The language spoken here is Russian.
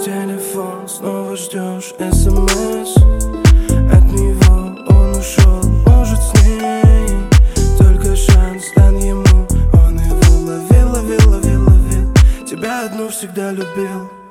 телефон, снова ждешь СМС от него, он ушел, может с ней. Только шанс дан ему, он его ловил. Тебя одну всегда любил.